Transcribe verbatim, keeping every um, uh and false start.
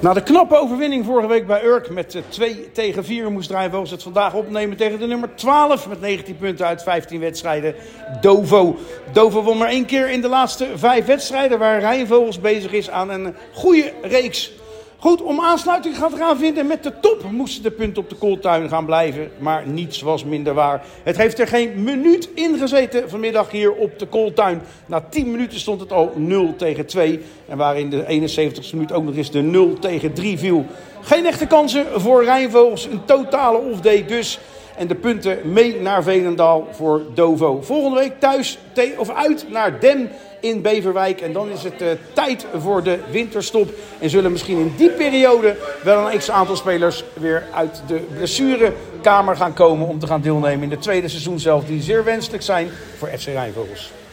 Na de knappe overwinning vorige week bij Urk met twee tegen vier moest Rijnvogels het vandaag opnemen tegen de nummer twaalf met negentien punten uit vijftien wedstrijden, Dovo. Dovo won maar één keer in de laatste vijf wedstrijden waar Rijnvogels bezig is aan een goede reeks. Goed, om aansluiting te gaan vinden met de top moesten de punten op de kooltuin gaan blijven. Maar niets was minder waar. Het heeft er geen minuut in gezeten vanmiddag hier op de kooltuin. Na tien minuten stond het al nul tegen twee. En waar in de eenenzeventigste minuut ook nog eens de nul tegen drie viel. Geen echte kansen voor Rijnvogels. Een totale off-day dus. En de punten mee naar Veenendaal voor Dovo. Volgende week thuis te- of uit naar Dem in Beverwijk. En dan is het uh, tijd voor de winterstop. En zullen misschien in die periode wel een x-aantal spelers weer uit de blessurekamer gaan komen om te gaan deelnemen in de tweede seizoen zelf. Die zeer wenselijk zijn voor F C Rijnvogels.